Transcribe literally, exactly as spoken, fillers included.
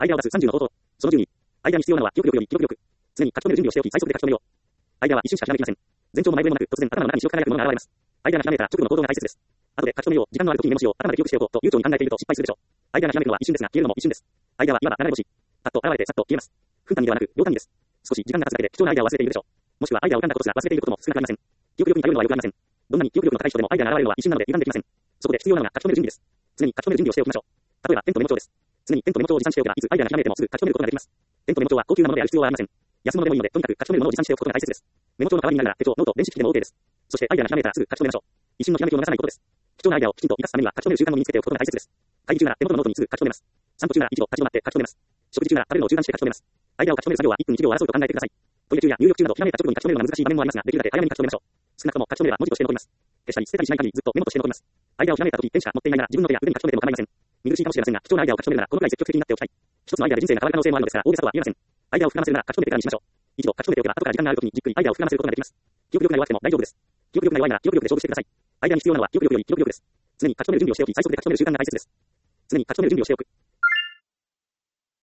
アイデアを出すさんじゅうの方法。そのじゅうに、アイデアに必要なのは記憶力より記憶力。常に書き留める準備をしておき、最速で書き留めよう。アイデアは一瞬しかひらめきません。前兆も前触れもなく、突然頭の中に白く輝くものが現れます。アイデアがひらめいたら直後の行動が大切です。後で書き留めよう、時間のある時にメモしよう、頭で記憶しておこうと悠長に考えていると失敗するでしょう。アイデアがひらめくのは一瞬ですが、消えるのも一瞬です。アイデアはいわば流れ星。パッと現れてさっと消えます。分単位ではなく、秒単位です。少し時間が経つだけで貴重なアイデアを忘れているでしょう。もしくはアイデアを浮かんだことすら忘れていることも少なくありません。記憶力に頼るのはよくありません。どんなに記憶力の高い人でもアイデアが現れるのは一瞬なので油断できません。そこで必要なのが書き留める準備です。常に書き留める準備をしておきましょう。例えばペンとメモ帳です。常にペンとメモ帳を持参しておけば、いつアイデアがひらめいてもすぐ書き留めることができます。ペンとメモ帳は高級なものである必要はありません。安物でもいいので、とにかく書き留めるものを持参しておくことが大切です。メモ帳の代わりになるなら手帳、ノート、電子機器でも OK です。そしてアイデアがひらめいたらすぐ書き留めましょう。一瞬のひらめきを逃さないことです。貴重なアイデアをきちんと活かすためには書き留める習慣を身につけておくことが大切です。会議中なら手元のノートにすぐ書き留めます。散歩中なら一度立ち止まって書き留めます。食事中なら食べるのを中断して書き留めます。アイデアを書き留める作業はいっぷんいちびょうを争うと考えてください。トイレ中や入浴中などひらめいた直後に書き留めるのが難しい場面もありますが、できるだけ早めに書き留めましょう。少なくとも書き留めれば文字として残ります。消したり捨てたりしない限りずっとメモとして残ります。アイデアをひらめいた時ペンしか持っていないなら自分の手や腕に書き留めても構いません。見苦しいかもしれませんが、貴重なアイデアを書き留めるならこのくらい積極的になっておきたい。一つのアイデアで人生が変わる可能性もあるのですから大げさとは言えません。アイデアを膨らませるなら書き留めてからにしましょう。一度書き留めておけば後から時間がある時にじっくりアイデアを膨らませることができます。記憶力が弱くても大丈夫です。記憶力が弱いなら記憶力で勝負してください。アイデアに必要なのは記憶力より記憶力です。常に書き留める準備をしておき、最速で書き留める習慣が大切です。常に書き留める準備をしておく。